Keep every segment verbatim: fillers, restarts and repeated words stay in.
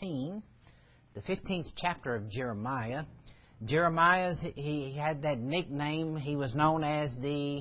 fifteen, the fifteenth chapter of Jeremiah. Jeremiah's, he had that nickname. He was known as the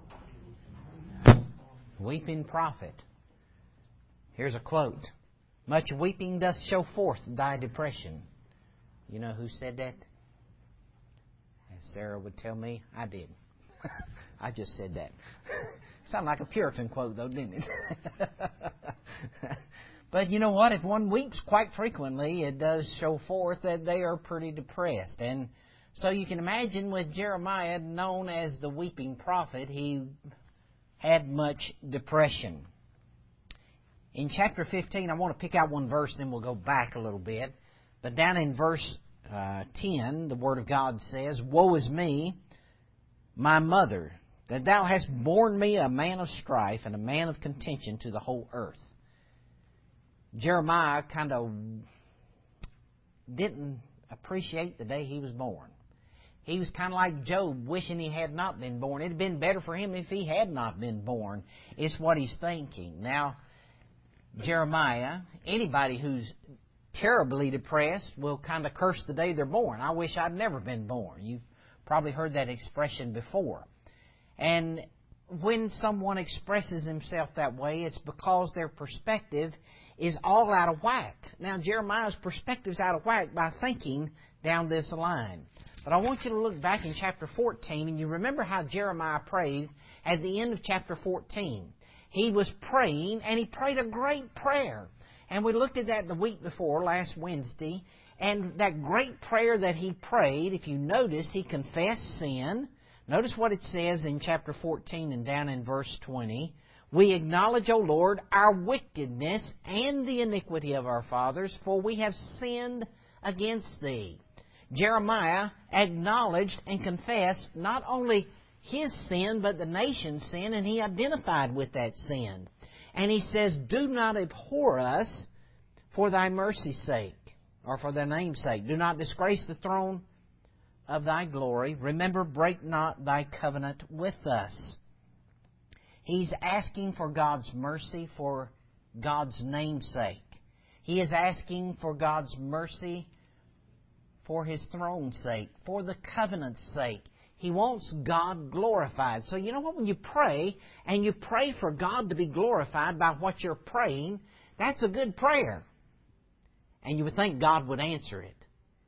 Weeping Prophet. Here's a quote. Much weeping doth show forth thy depression. You know who said that? As Sarah would tell me, I did. I just said that. Sounded like a Puritan quote, though, didn't it? But you know what? If one weeps quite frequently, it does show forth that they are pretty depressed. And so you can imagine with Jeremiah, known as the weeping prophet, he had much depression. In chapter fifteen, I want to pick out one verse, then we'll go back a little bit. But down in verse uh, ten, the Word of God says, Woe is me, my mother, that thou hast borne me a man of strife and a man of contention to the whole earth. Jeremiah kind of didn't appreciate the day he was born. He was kind of like Job, wishing he had not been born. It had been better for him if he had not been born, is what he's thinking. Now, Jeremiah, anybody who's terribly depressed will kind of curse the day they're born. I wish I'd never been born. You've probably heard that expression before. And when someone expresses himself that way, it's because their perspective is all out of whack. Now, Jeremiah's perspective is out of whack by thinking down this line. But I want you to look back in chapter fourteen, and you remember how Jeremiah prayed at the end of chapter fourteen. He was praying, and he prayed a great prayer. And we looked at that the week before, last Wednesday. And that great prayer that he prayed, if you notice, he confessed sin. Notice what it says in chapter fourteen and down in verse twenty. We acknowledge, O Lord, our wickedness and the iniquity of our fathers, for we have sinned against Thee. Jeremiah acknowledged and confessed not only his sin, but the nation's sin, and he identified with that sin. And he says, Do not abhor us for Thy mercy's sake, or for Thy name's sake. Do not disgrace the throne of Thy glory. Remember, break not Thy covenant with us. He's asking for God's mercy for God's name's sake. He is asking for God's mercy for His throne's sake, for the covenant's sake. He wants God glorified. So you know what? When you pray, and you pray for God to be glorified by what you're praying, that's a good prayer. And you would think God would answer it.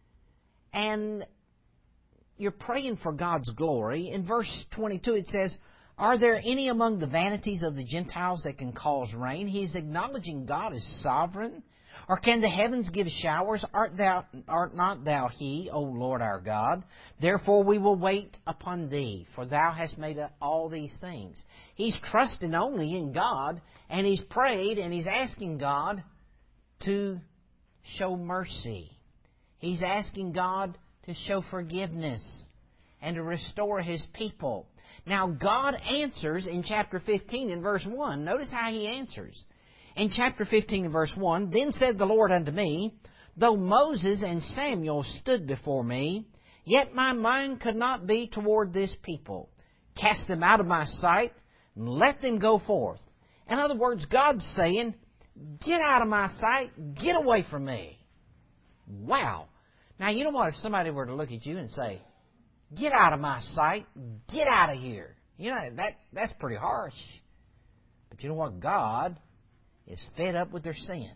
And you're praying for God's glory. In verse twenty-two it says, Are there any among the vanities of the Gentiles that can cause rain? He's acknowledging God as sovereign. Or can the heavens give showers? Art thou, art not Thou He, O Lord our God? Therefore we will wait upon Thee, for Thou hast made all these things. He's trusting only in God, and he's prayed, and he's asking God to show mercy. He's asking God to show forgiveness and to restore His people. Now, God answers in chapter fifteen in verse one. Notice how He answers. In chapter fifteen and verse one, Then said the Lord unto me, Though Moses and Samuel stood before me, yet my mind could not be toward this people. Cast them out of my sight, and let them go forth. In other words, God's saying, Get out of my sight, get away from me. Wow. Now, you know what? If somebody were to look at you and say, Get out of my sight, get out of here. You know, that that's pretty harsh. But you know what? God is fed up with their sin.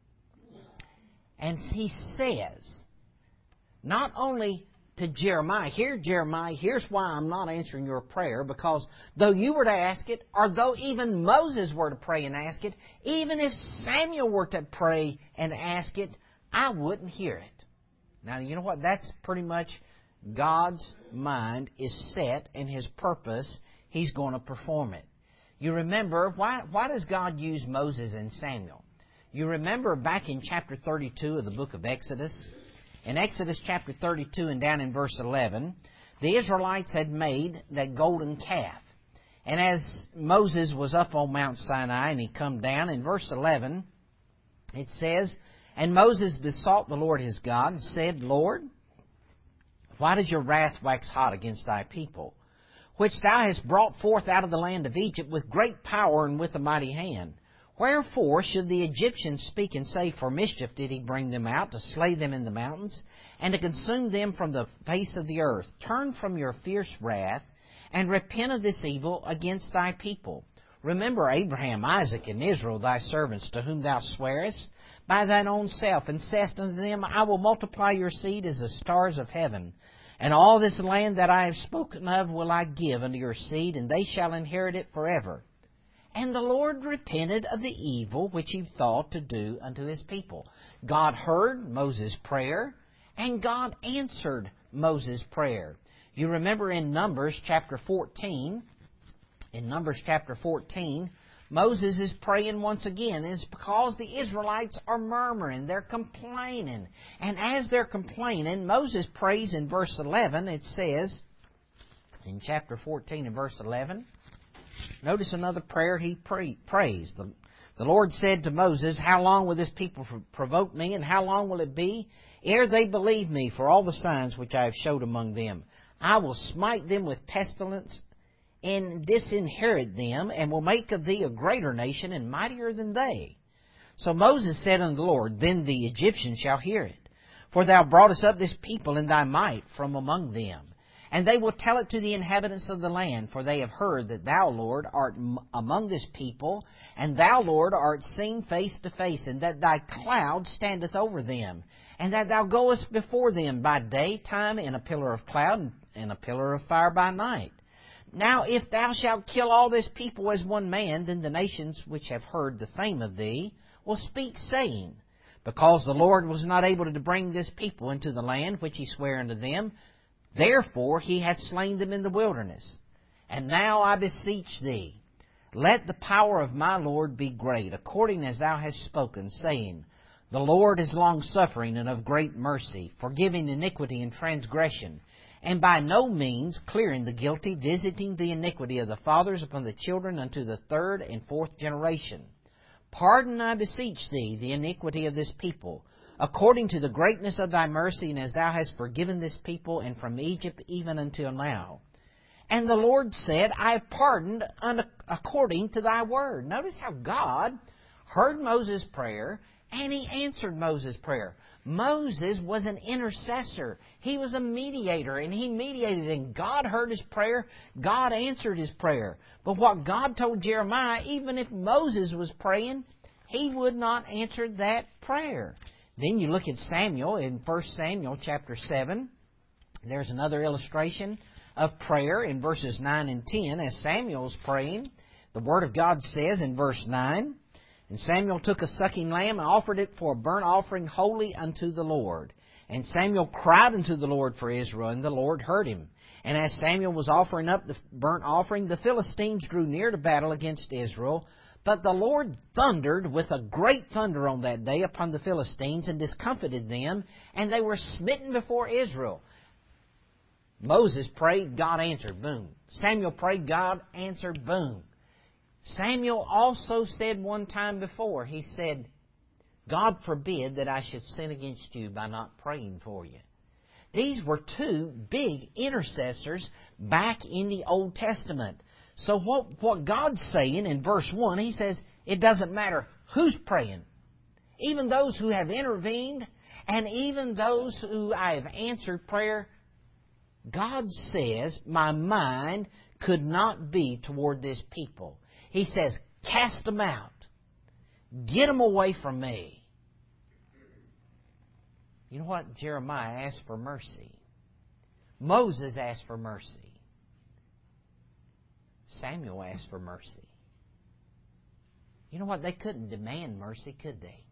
And He says, not only to Jeremiah, here Jeremiah, here's why I'm not answering your prayer, because though you were to ask it, or though even Moses were to pray and ask it, even if Samuel were to pray and ask it, I wouldn't hear it. Now, you know what? That's pretty much God's mind is set, and His purpose, He's going to perform it. You remember, why, why does God use Moses and Samuel? You remember back in chapter thirty-two of the book of Exodus. In Exodus chapter thirty-two and down in verse eleven, the Israelites had made that golden calf. And as Moses was up on Mount Sinai and he come down, in verse eleven, it says, And Moses besought the Lord his God and said, Lord, why does your wrath wax hot against Thy people, which Thou hast brought forth out of the land of Egypt with great power and with a mighty hand? Wherefore should the Egyptians speak and say, For mischief did he bring them out, to slay them in the mountains, and to consume them from the face of the earth? Turn from your fierce wrath, and repent of this evil against thy people. Remember Abraham, Isaac, and Israel, thy servants, to whom thou swarest by thine own self, and saidst unto them, I will multiply your seed as the stars of heaven. And all this land that I have spoken of will I give unto your seed, and they shall inherit it forever. And the Lord repented of the evil which he thought to do unto his people. God heard Moses' prayer, and God answered Moses' prayer. You remember in Numbers chapter fourteen, in Numbers chapter fourteen, Moses is praying once again. And it's because the Israelites are murmuring, they're complaining. And as they're complaining, Moses prays in verse eleven. It says, in chapter fourteen and verse eleven, notice another prayer he pray, prays. The, the Lord said to Moses, How long will this people provoke me, and how long will it be ere they believe me for all the signs which I have showed among them? I will smite them with pestilence, and disinherit them, and will make of thee a greater nation, and mightier than they. So Moses said unto the Lord, Then the Egyptians shall hear it, for thou broughtest up this people in thy might from among them. And they will tell it to the inhabitants of the land, for they have heard that thou, Lord, art among this people, and thou, Lord, art seen face to face, and that thy cloud standeth over them, and that thou goest before them by daytime in a pillar of cloud, and a pillar of fire by night. Now if thou shalt kill all this people as one man, then the nations which have heard the fame of thee will speak, saying, Because the Lord was not able to bring this people into the land which he sware unto them, therefore he hath slain them in the wilderness. And now I beseech thee, let the power of my Lord be great, according as thou hast spoken, saying, The Lord is longsuffering and of great mercy, forgiving iniquity and transgression, and by no means clearing the guilty, visiting the iniquity of the fathers upon the children unto the third and fourth generation. Pardon, I beseech thee, the iniquity of this people, according to the greatness of thy mercy, and as thou hast forgiven this people, and from Egypt even until now. And the Lord said, I have pardoned according to thy word. Notice how God heard Moses' prayer, and he answered Moses' prayer. Moses was an intercessor. He was a mediator, and he mediated, and God heard his prayer. God answered his prayer. But what God told Jeremiah, even if Moses was praying, he would not answer that prayer. Then you look at Samuel in First Samuel chapter seven. There's another illustration of prayer in verses nine and ten. As Samuel's praying, the Word of God says in verse nine, And Samuel took a sucking lamb and offered it for a burnt offering holy unto the Lord. And Samuel cried unto the Lord for Israel, and the Lord heard him. And as Samuel was offering up the burnt offering, the Philistines drew near to battle against Israel. But the Lord thundered with a great thunder on that day upon the Philistines, and discomfited them, and they were smitten before Israel. Moses prayed, God answered, boom. Samuel prayed, God answered, boom. Samuel also said one time before, he said, God forbid that I should sin against you by not praying for you. These were two big intercessors back in the Old Testament. So what, what God's saying in verse one, he says, it doesn't matter who's praying. Even those who have intervened, and even those who I have answered prayer, God says, my mind could not be toward this people. He says, cast them out. Get them away from me. You know what? Jeremiah asked for mercy. Moses asked for mercy. Samuel asked for mercy. You know what? They couldn't demand mercy, could they?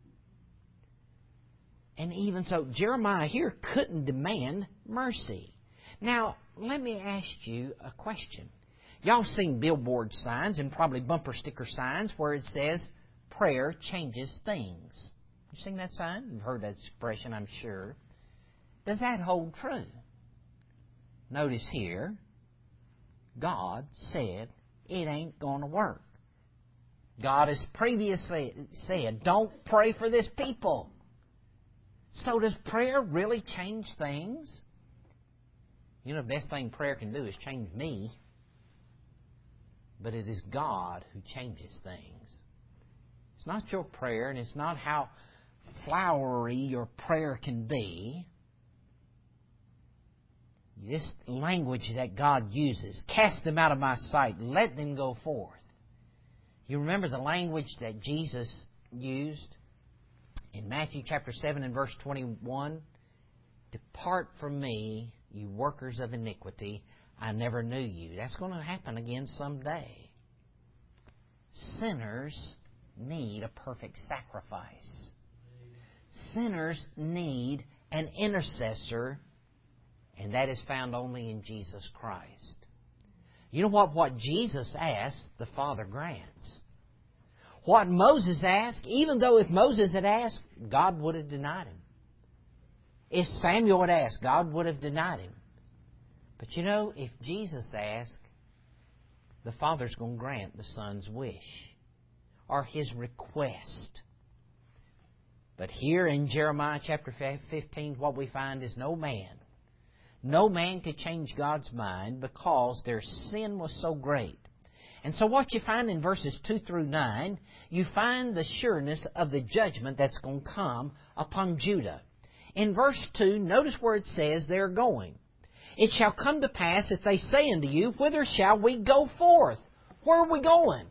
And even so, Jeremiah here couldn't demand mercy. Now, let me ask you a question. Y'all seen billboard signs and probably bumper sticker signs where it says, prayer changes things. You seen that sign? You've heard that expression, I'm sure. Does that hold true? Notice here, God said it ain't going to work. God has previously said, don't pray for this people. So does prayer really change things? You know, the best thing prayer can do is change me. But it is God who changes things. It's not your prayer, and it's not how flowery your prayer can be. This language that God uses, cast them out of my sight, let them go forth. You remember the language that Jesus used in Matthew chapter seven and verse twenty-one? Depart from me, you workers of iniquity, I never knew you. That's going to happen again someday. Sinners need a perfect sacrifice. Sinners need an intercessor, and that is found only in Jesus Christ. You know what? What Jesus asked, the Father grants. What Moses asked, even though if Moses had asked, God would have denied him. If Samuel had asked, God would have denied him. But you know, if Jesus asked, the Father's going to grant the Son's wish or His request. But here in Jeremiah chapter fifteen, what we find is no man, no man could change God's mind because their sin was so great. And so what you find in verses two through nine, you find the sureness of the judgment that's going to come upon Judah. In verse two, notice where it says they're going. It shall come to pass if they say unto you, whither shall we go forth? Where are we going?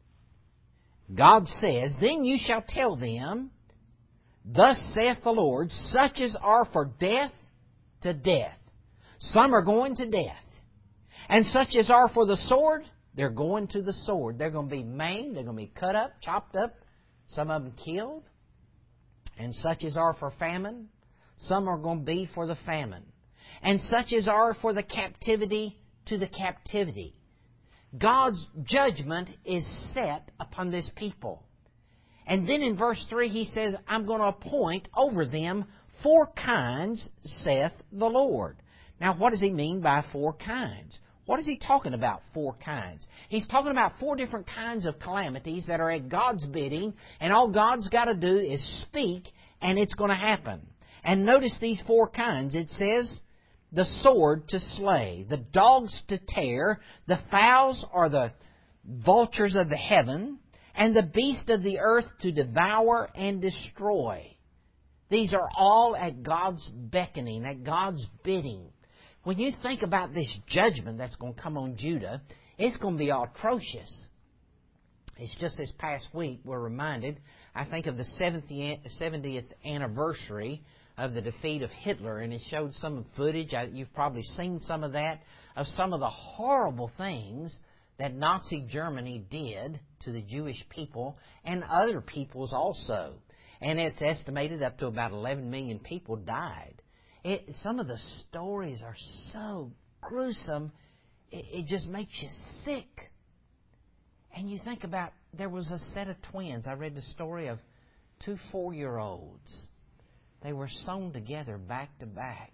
God says, then you shall tell them, thus saith the Lord, such as are for death to death. Some are going to death. And such as are for the sword, they're going to the sword. They're going to be maimed. They're going to be cut up, chopped up. Some of them killed. And such as are for famine, some are going to be for the famine. And such as are for the captivity, to the captivity. God's judgment is set upon this people. And then in verse three He says, I'm going to appoint over them four kinds, saith the Lord. Now what does He mean by four kinds? What is He talking about, four kinds? He's talking about four different kinds of calamities that are at God's bidding, and all God's got to do is speak, and it's going to happen. And notice these four kinds. It says, the sword to slay, the dogs to tear, the fowls or the vultures of the heaven, and the beast of the earth to devour and destroy. These are all at God's beckoning, at God's bidding. When you think about this judgment that's going to come on Judah, it's going to be atrocious. It's just this past week we're reminded, I think, of the seventieth anniversary of the defeat of Hitler, and it showed some footage, you've probably seen some of that, of some of the horrible things that Nazi Germany did to the Jewish people and other peoples also. And it's estimated up to about eleven million people died. It, some of the stories are so gruesome, it, it just makes you sick. And you think about, there was a set of twins. I read the story of two four-year-olds. They were sewn together back to back.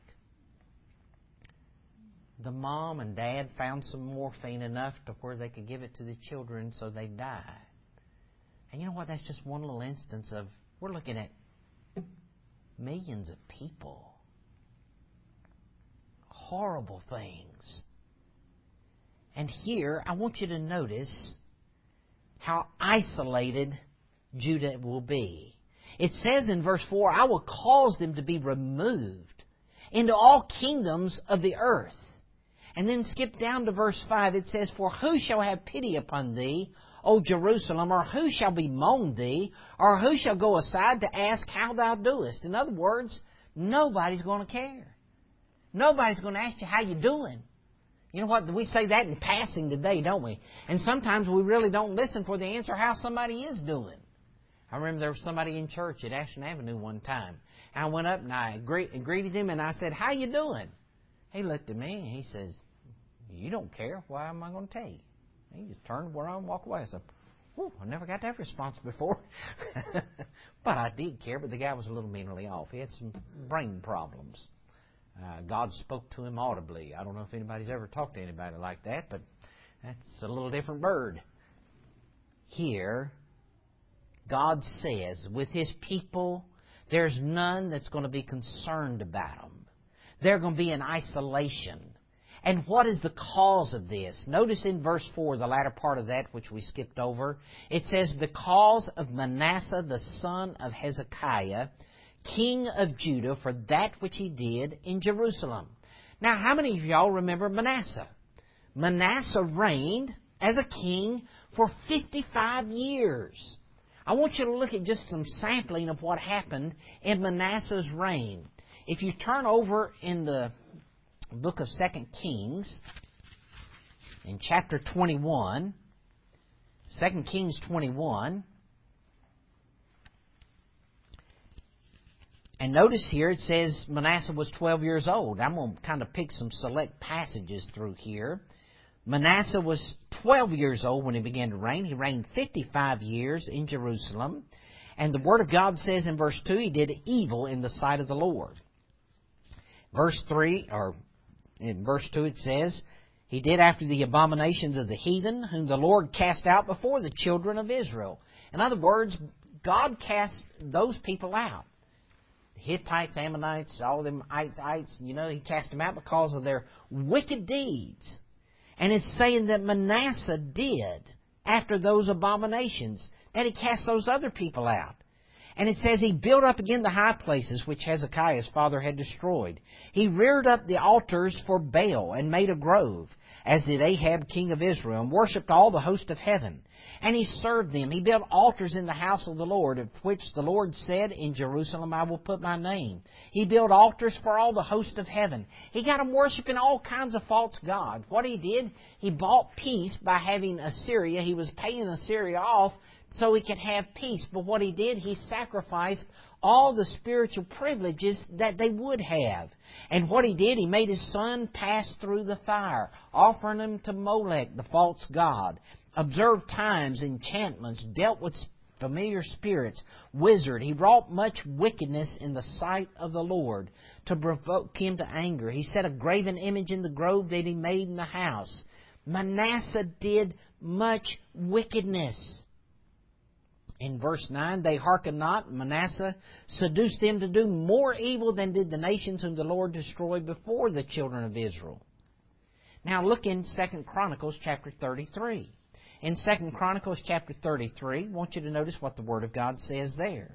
The mom and dad found some morphine enough to where they could give it to the children so they died. And you know what? That's just one little instance of, we're looking at millions of people. Horrible things. And here, I want you to notice how isolated Judah will be. It says in verse four, I will cause them to be removed into all kingdoms of the earth. And then skip down to verse five. It says, for who shall have pity upon thee, O Jerusalem? Or who shall bemoan thee? Or who shall go aside to ask how thou doest? In other words, nobody's going to care. Nobody's going to ask you how you're doing. You know what? We say that in passing today, don't we? And sometimes we really don't listen for the answer how somebody is doing. I remember there was somebody in church at Ashton Avenue one time. I went up and I greeted him and I said, how you doing? He looked at me and he says, you don't care. Why am I going to tell you? He just turned around and walked away. I said, whew, I never got that response before. But I did care, but the guy was a little mentally off. He had some brain problems. Uh, God spoke to him audibly. I don't know if anybody's ever talked to anybody like that, but that's a little different bird. Here, God says, with His people, there's none that's going to be concerned about them. They're going to be in isolation. And what is the cause of this? Notice in verse four, the latter part of that, which we skipped over. It says, because of Manasseh the son of Hezekiah, king of Judah, for that which he did in Jerusalem. Now, how many of y'all remember Manasseh? Manasseh reigned as a king for fifty-five years. I want you to look at just some sampling of what happened in Manasseh's reign. If you turn over in the book of Second Kings, in chapter twenty-one, Second Kings twenty-one, and notice here it says Manasseh was twelve years old. I'm going to kind of pick some select passages through here. Manasseh was twelve years old when he began to reign. He reigned fifty-five years in Jerusalem. And the Word of God says in verse two, he did evil in the sight of the Lord. Verse three, or in verse two it says, he did after the abominations of the heathen, whom the Lord cast out before the children of Israel. In other words, God cast those people out. The Hittites, Ammonites, all them ites, ites, you know, he cast them out because of their wicked deeds. And it's saying that Manasseh did after those abominations, that he cast those other people out. And it says he built up again the high places which Hezekiah his father had destroyed. He reared up the altars for Baal and made a grove, as did Ahab king of Israel, and worshipped all the host of heaven. And he served them. He built altars in the house of the Lord, of which the Lord said, in Jerusalem I will put my name. He built altars for all the host of heaven. He got them worshiping all kinds of false gods. What he did, he bought peace by having Assyria. He was paying Assyria off so he could have peace. But what he did, he sacrificed all the spiritual privileges that they would have. And what he did, he made his son pass through the fire, offering him to Molech, the false god, observed times, enchantments, dealt with familiar spirits, wizard. He wrought much wickedness in the sight of the Lord to provoke him to anger. He set a graven image in the grove that he made in the house. Manasseh did much wickedness. In verse nine, they hearkened not. Manasseh seduced them to do more evil than did the nations whom the Lord destroyed before the children of Israel. Now look in Second Chronicles chapter thirty-three. In Second Chronicles chapter thirty-three, I want you to notice what the Word of God says there.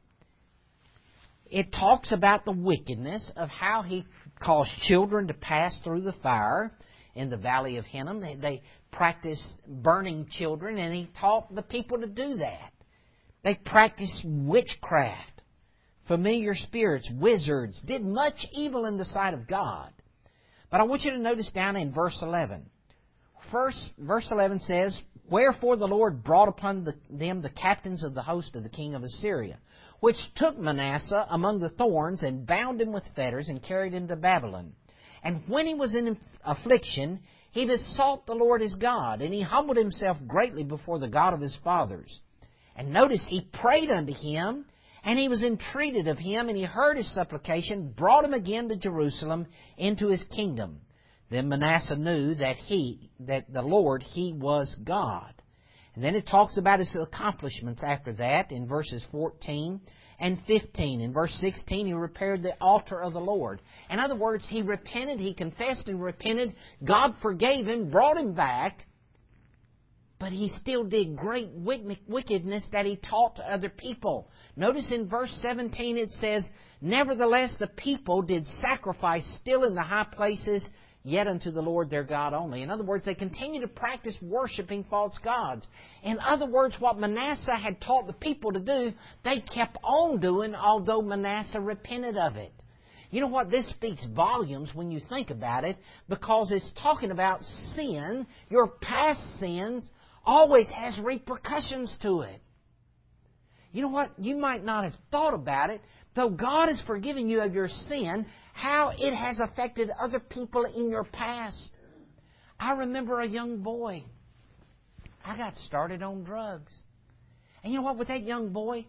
It talks about the wickedness of how he caused children to pass through the fire in the valley of Hinnom. They, they practiced burning children, and he taught the people to do that. They practiced witchcraft, familiar spirits, wizards, did much evil in the sight of God. But I want you to notice down in verse eleven. First, verse eleven says, wherefore the Lord brought upon the, them the captains of the host of the king of Assyria, which took Manasseh among the thorns, and bound him with fetters, and carried him to Babylon. And when he was in affliction, he besought the Lord his God, and he humbled himself greatly before the God of his fathers. And notice, he prayed unto him, and he was entreated of him, and he heard his supplication, brought him again to Jerusalem into his kingdom. Then Manasseh knew that he, that the Lord, he was God. And then it talks about his accomplishments after that in verses fourteen and fifteen. In verse sixteen, he repaired the altar of the Lord. In other words, he repented, he confessed and repented. God forgave him, brought him back. But he still did great wickedness that he taught to other people. Notice in verse seventeen it says, nevertheless the people did sacrifice still in the high places, yet unto the Lord their God only. In other words, they continue to practice worshiping false gods. In other words, what Manasseh had taught the people to do, they kept on doing, although Manasseh repented of it. You know what? This speaks volumes when you think about it, because it's talking about sin. Your past sins always has repercussions to it. You know what? You might not have thought about it, though God has forgiven you of your sin, how it has affected other people in your past. I remember a young boy. I got started on drugs. And you know what? With that young boy,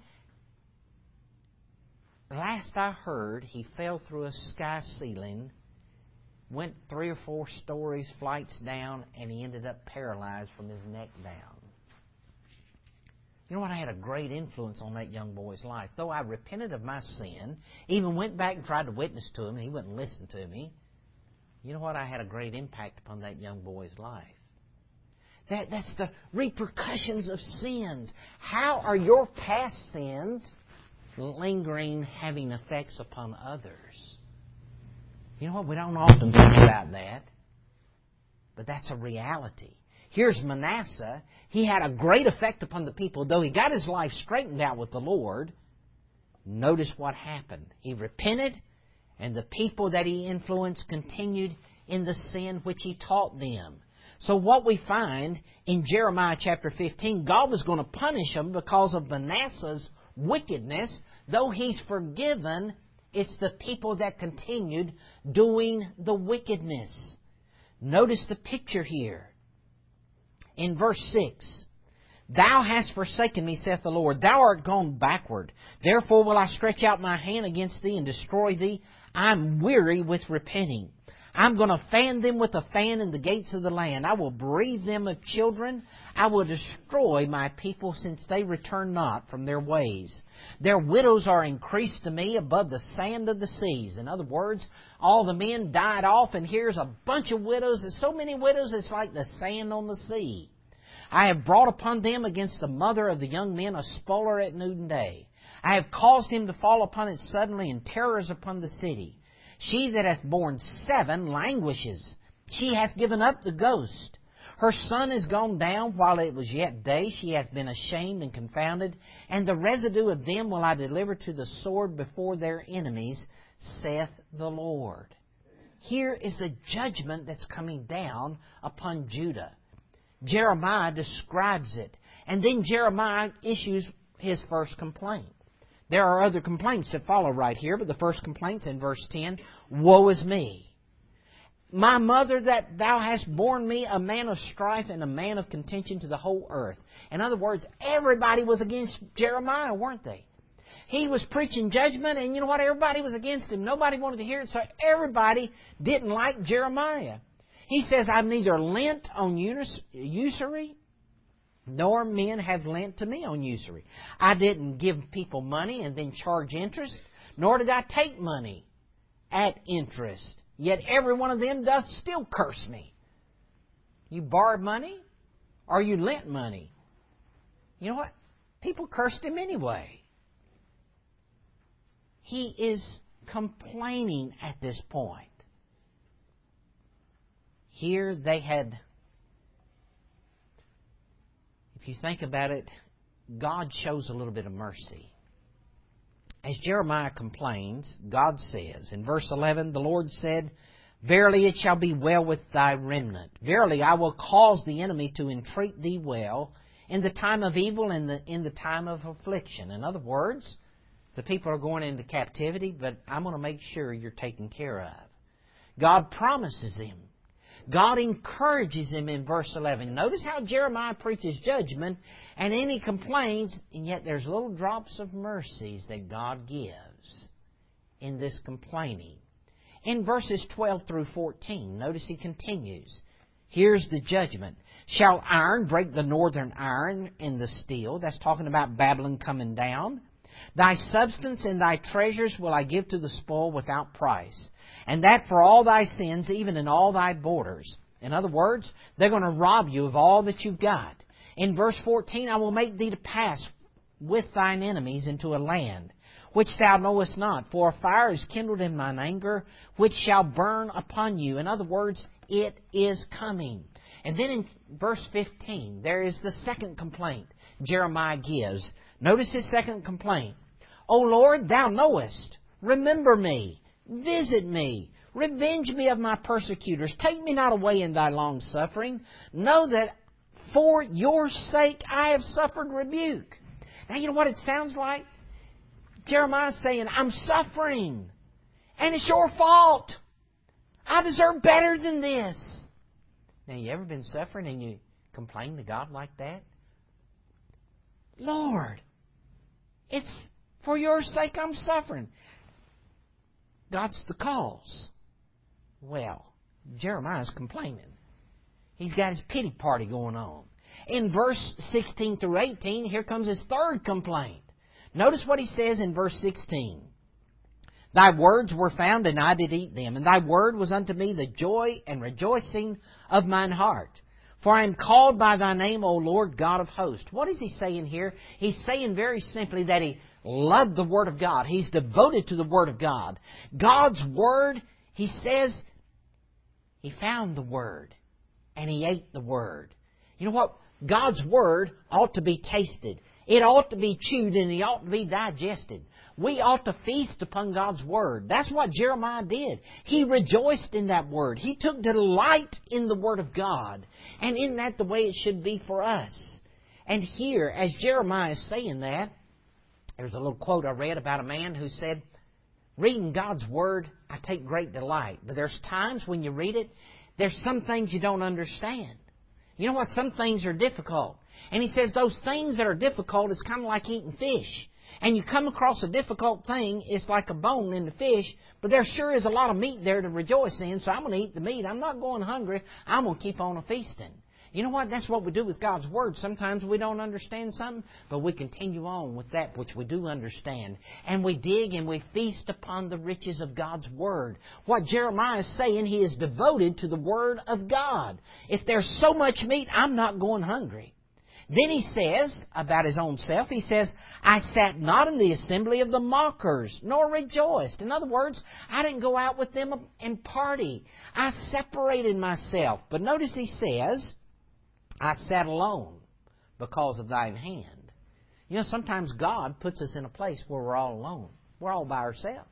last I heard, he fell through a sky ceiling, went three or four stories, flights down, and he ended up paralyzed from his neck down. You know what? I had a great influence on that young boy's life. Though I repented of my sin, even went back and tried to witness to him, and he wouldn't listen to me. You know what? I had a great impact upon that young boy's life. That, that's the repercussions of sins. How are your past sins lingering, having effects upon others? You know what? We don't often think about that. But that's a reality. Here's Manasseh. He had a great effect upon the people. Though he got his life straightened out with the Lord, notice what happened. He repented, and the people that he influenced continued in the sin which he taught them. So what we find in Jeremiah chapter fifteen, God was going to punish them because of Manasseh's wickedness. Though he's forgiven, it's the people that continued doing the wickedness. Notice the picture here. In verse six, Thou hast forsaken me, saith the Lord. Thou art gone backward. Therefore will I stretch out my hand against thee and destroy thee. I am weary with repenting. I'm going to fan them with a fan in the gates of the land. I will bereave them of children. I will destroy my people, since they return not from their ways. Their widows are increased to me above the sand of the seas. In other words, all the men died off, and here's a bunch of widows. There's so many widows, it's like the sand on the sea. I have brought upon them against the mother of the young men a spoiler at noonday. I have caused him to fall upon it suddenly, and terrors upon the city. She that hath borne seven languishes. She hath given up the ghost. Her sun is gone down while it was yet day. She hath been ashamed and confounded. And the residue of them will I deliver to the sword before their enemies, saith the Lord. Here is the judgment that's coming down upon Judah. Jeremiah describes it. And then Jeremiah issues his first complaint. There are other complaints that follow right here, but the first complaint's in verse ten. Woe is me! My mother, that thou hast borne me, a man of strife and a man of contention to the whole earth. In other words, everybody was against Jeremiah, weren't they? He was preaching judgment, and you know what? Everybody was against him. Nobody wanted to hear it, so everybody didn't like Jeremiah. He says, I've neither lent on usury, nor men have lent to me on usury. I didn't give people money and then charge interest, nor did I take money at interest. Yet every one of them doth still curse me. You borrowed money, or you lent money. You know what? People cursed him anyway. He is complaining at this point. Here they had, if you think about it, God shows a little bit of mercy. As Jeremiah complains, God says, in verse eleven, the Lord said, Verily it shall be well with thy remnant. Verily I will cause the enemy to entreat thee well in the time of evil and the, in the time of affliction. In other words, the people are going into captivity, but I'm going to make sure you're taken care of. God promises them. God encourages him in verse eleven. Notice how Jeremiah preaches judgment, and then he complains, and yet there's little drops of mercies that God gives in this complaining. In verses twelve through fourteen, notice he continues. Here's the judgment. Shall iron break the northern iron in the steel? That's talking about Babylon coming down. Thy substance and thy treasures will I give to the spoil without price, and that for all thy sins, even in all thy borders. In other words, they're going to rob you of all that you've got. In verse fourteen, I will make thee to pass with thine enemies into a land which thou knowest not, for a fire is kindled in mine anger, which shall burn upon you. In other words, it is coming. And then in verse fifteen, there is the second complaint Jeremiah gives. Notice his second complaint. O Lord, thou knowest. Remember me. Visit me. Revenge me of my persecutors. Take me not away in thy long suffering. Know that for your sake I have suffered rebuke. Now, you know what it sounds like? Jeremiah's saying, I'm suffering. And it's your fault. I deserve better than this. Now, you ever been suffering and you complain to God like that? Lord, it's for your sake I'm suffering. God's the cause. Well, Jeremiah's complaining. He's got his pity party going on. In verse sixteen through eighteen, here comes his third complaint. Notice what he says in verse sixteen. Thy words were found, and I did eat them. And Thy word was unto me the joy and rejoicing of mine heart. For I am called by Thy name, O Lord God of hosts. What is he saying here? He's saying very simply that he loved the Word of God. He's devoted to the Word of God. God's Word, he says, he found the Word, and he ate the Word. You know what? God's Word ought to be tasted. It ought to be chewed, and it ought to be digested. We ought to feast upon God's Word. That's what Jeremiah did. He rejoiced in that Word. He took delight in the Word of God. And isn't that the way it should be for us? And here, as Jeremiah is saying that, there's a little quote I read about a man who said, reading God's Word, I take great delight. But there's times when you read it, there's some things you don't understand. You know what? Some things are difficult. And he says those things that are difficult, it's kind of like eating fish. And you come across a difficult thing, it's like a bone in the fish, but there sure is a lot of meat there to rejoice in, so I'm going to eat the meat. I'm not going hungry. I'm going to keep on a feasting. You know what? That's what we do with God's Word. Sometimes we don't understand something, but we continue on with that which we do understand. And we dig and we feast upon the riches of God's Word. What Jeremiah is saying, he is devoted to the Word of God. If there's so much meat, I'm not going hungry. Then he says, about his own self, he says, I sat not in the assembly of the mockers, nor rejoiced. In other words, I didn't go out with them and party. I separated myself. But notice he says, I sat alone because of thine hand. You know, sometimes God puts us in a place where we're all alone. We're all by ourselves.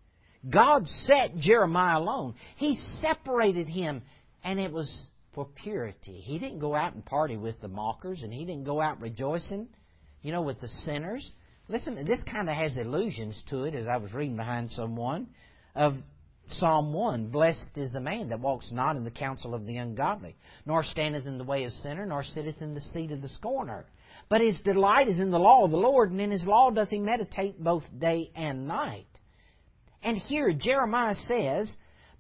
God set Jeremiah alone. He separated him, and it was for purity. He didn't go out and party with the mockers, and he didn't go out rejoicing, you know, with the sinners. Listen, this kind of has allusions to it, as I was reading behind someone, of Psalm one. Blessed is the man that walks not in the counsel of the ungodly, nor standeth in the way of sinner, nor sitteth in the seat of the scorner. But his delight is in the law of the Lord, and in his law doth he meditate both day and night. And here Jeremiah says,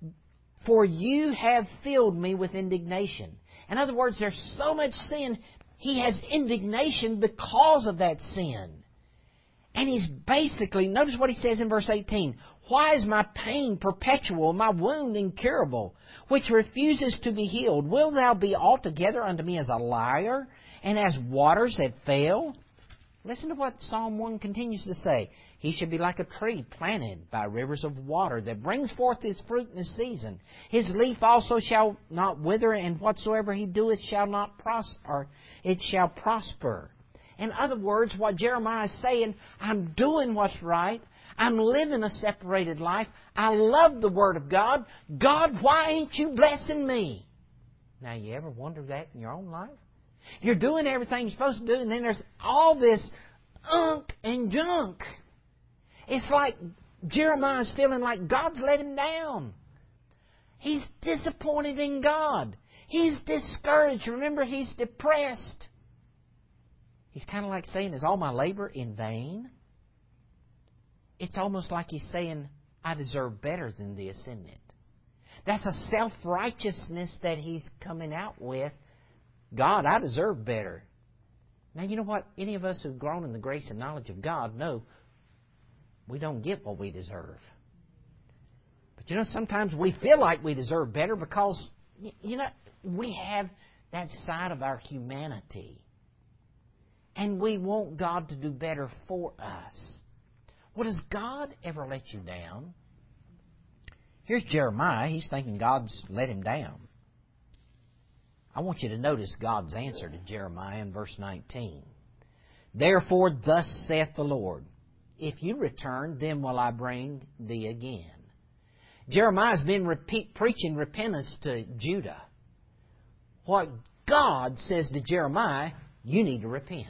for you have filled me with indignation. In other words, there's so much sin, he has indignation because of that sin. And he's basically, notice what he says in verse eighteen. Why is my pain perpetual, my wound incurable, which refuses to be healed? Wilt thou be altogether unto me as a liar, and as waters that fail? Listen to what Psalm one continues to say. He should be like a tree planted by rivers of water that brings forth his fruit in his season. His leaf also shall not wither, and whatsoever he doeth shall not prosper. It shall prosper. In other words, what Jeremiah is saying, I'm doing what's right. I'm living a separated life. I love the Word of God. God, why ain't you blessing me? Now, you ever wonder that in your own life? You're doing everything you're supposed to do, and then there's all this unk and junk. It's like Jeremiah's feeling like God's let him down. He's disappointed in God. He's discouraged. Remember, he's depressed. He's kind of like saying, is all my labor in vain? It's almost like he's saying, I deserve better than this, isn't it? That's a self-righteousness that he's coming out with. God, I deserve better. Now, you know what? Any of us who've grown in the grace and knowledge of God know we don't get what we deserve. But you know, sometimes we feel like we deserve better because, you know, we have that side of our humanity. And we want God to do better for us. Well, does God ever let you down? Here's Jeremiah. He's thinking God's let him down. I want you to notice God's answer to Jeremiah in verse nineteen. Therefore, thus saith the Lord, if you return, then will I bring thee again. Jeremiah's been repeat, preaching repentance to Judah. What God says to Jeremiah, you need to repent.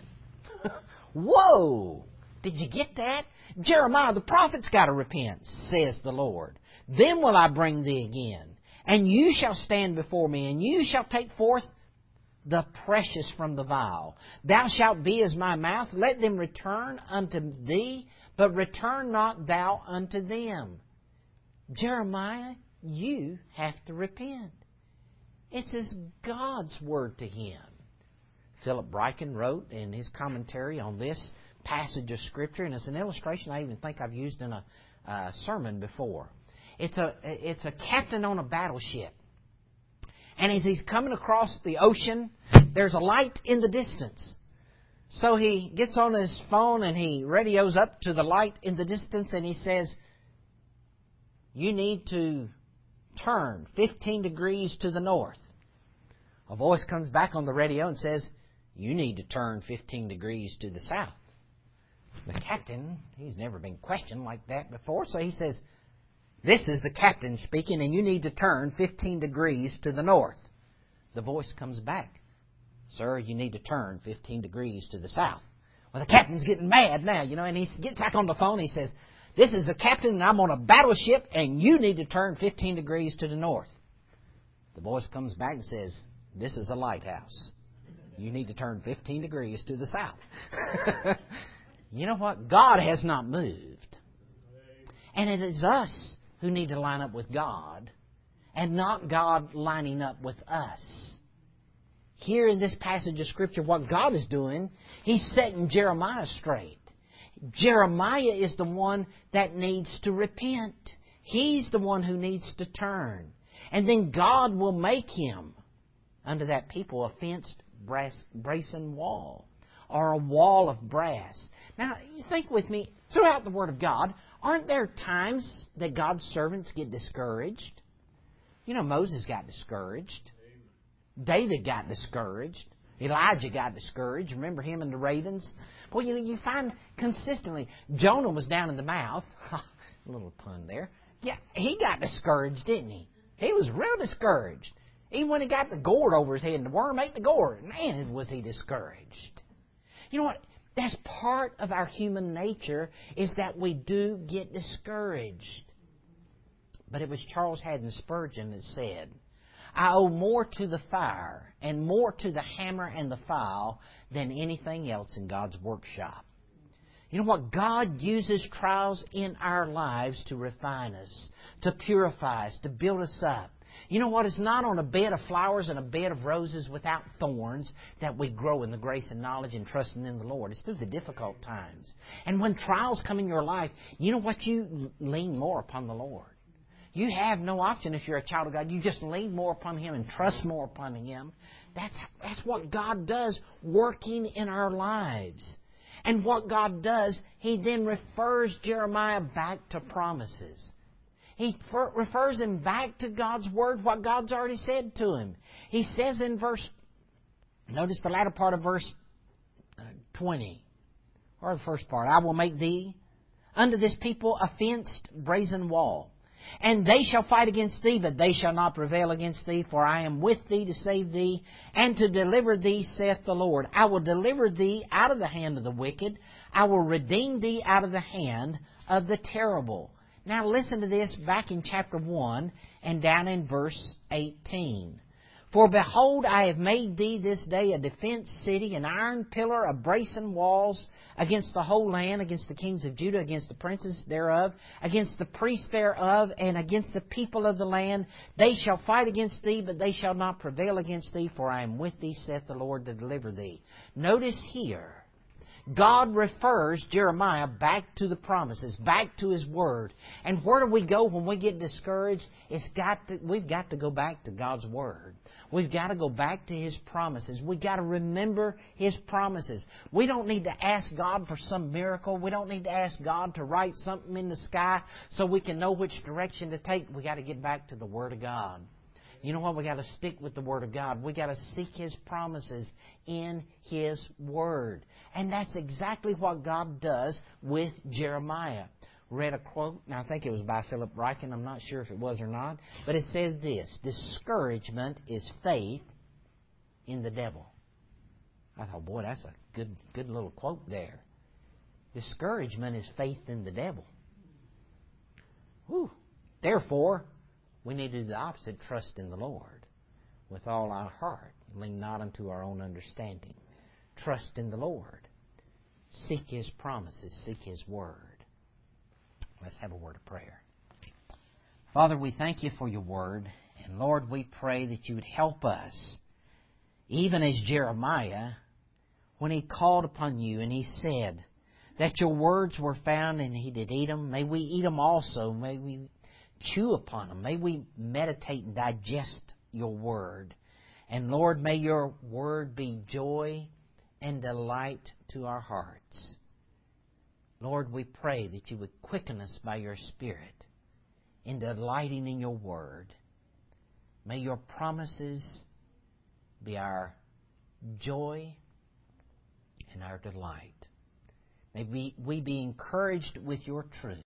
Whoa! Did you get that? Jeremiah the prophet's got to repent, says the Lord. Then will I bring thee again, and you shall stand before me, and you shall take forth the precious from the vial. Thou shalt be as my mouth. Let them return unto thee, but return not thou unto them. Jeremiah, you have to repent. It's as God's word to him. Philip Bryken wrote in his commentary on this passage of Scripture, and it's an illustration I even think I've used in a, uh, sermon before. It's a it's a captain on a battleship. And as he's coming across the ocean, there's a light in the distance. So he gets on his phone and he radios up to the light in the distance and he says, "You need to turn fifteen degrees to the north." A voice comes back on the radio and says, "You need to turn fifteen degrees to the south." The captain, he's never been questioned like that before, so he says, "This is the captain speaking, and you need to turn fifteen degrees to the north." The voice comes back, "Sir, you need to turn fifteen degrees to the south." Well, the captain's getting mad now, you know, and he gets back on the phone. He says, "This is the captain, and I'm on a battleship, and you need to turn fifteen degrees to the north." The voice comes back and says, "This is a lighthouse. You need to turn fifteen degrees to the south." You know what? God has not moved. And it is us who need to line up with God, and not God lining up with us. Here in this passage of Scripture, what God is doing, He's setting Jeremiah straight. Jeremiah is the one that needs to repent. He's the one who needs to turn. And then God will make him, unto that people, a fenced brass, brazen wall, or a wall of brass. Now, you think with me, throughout the Word of God, aren't there times that God's servants get discouraged? You know, Moses got discouraged. David got discouraged. Elijah got discouraged. Remember him and the ravens? Well, you know, you find consistently, Jonah was down in the mouth. A little pun there. Yeah, he got discouraged, didn't he? He was real discouraged. Even when he got the gourd over his head and the worm ate the gourd, man, was he discouraged. You know what? That's part of our human nature, is that we do get discouraged. But it was Charles Haddon Spurgeon that said, "I owe more to the fire and more to the hammer and the file than anything else in God's workshop." You know what? God uses trials in our lives to refine us, to purify us, to build us up. You know what? It's not on a bed of flowers and a bed of roses without thorns that we grow in the grace and knowledge and trusting in the Lord. It's through the difficult times. And when trials come in your life, you know what? You lean more upon the Lord. You have no option if you're a child of God. You just lean more upon Him and trust more upon Him. That's, that's what God does, working in our lives. And what God does, He then refers Jeremiah back to promises. He refers him back to God's Word, what God's already said to him. He says in verse, notice the latter part of verse twenty, or the first part, "I will make thee unto this people a fenced brazen wall. And they shall fight against thee, but they shall not prevail against thee, for I am with thee to save thee, and to deliver thee, saith the Lord. I will deliver thee out of the hand of the wicked. I will redeem thee out of the hand of the terrible." Now listen to this back in chapter one and down in verse eighteen. "For behold, I have made thee this day a defenced city, an iron pillar of brazen walls against the whole land, against the kings of Judah, against the princes thereof, against the priests thereof, and against the people of the land. They shall fight against thee, but they shall not prevail against thee, for I am with thee, saith the Lord, to deliver thee." Notice here, God refers Jeremiah back to the promises, back to His Word. And where do we go when we get discouraged? It's got to, we've got to go back to God's Word. We've got to go back to His promises. We've got to remember His promises. We don't need to ask God for some miracle. We don't need to ask God to write something in the sky so we can know which direction to take. We've got to get back to the Word of God. You know what? We've got to stick with the Word of God. We've got to seek His promises in His Word. And that's exactly what God does with Jeremiah. Read a quote, now I think it was by Philip Ryken. I'm not sure if it was or not. But it says this: "Discouragement is faith in the devil." I thought, boy, that's a good, good little quote there. Discouragement is faith in the devil. Whew. Therefore, we need to do the opposite, trust in the Lord with all our heart. Lean not unto our own understanding. Trust in the Lord. Seek His promises. Seek His Word. Let's have a word of prayer. Father, we thank You for Your Word. And Lord, we pray that You would help us, even as Jeremiah, when he called upon You and he said that your words were found and He did eat them. May we eat them also. May we chew upon them. May we meditate and digest your Word. And Lord, may your Word be joy and delight to our hearts. Lord, we pray that you would quicken us by your Spirit in delighting in your Word. May your promises be our joy and our delight. May we, we be encouraged with your truth.